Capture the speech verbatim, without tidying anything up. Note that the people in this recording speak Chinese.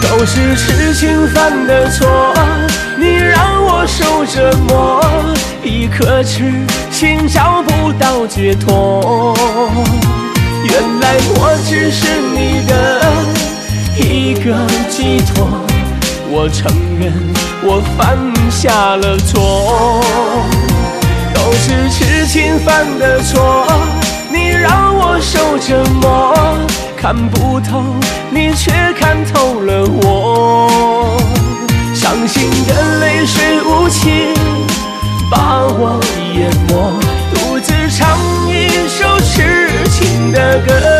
都是痴情犯的错，你让我受折磨，一颗痴心找不到解脱。原来我只是你的一个寄托，我承认我犯下了错，都是痴情犯的错，你让我受折磨，看不透你却看透了我，伤心的泪水无情把我淹没，独自唱一首痴情的歌。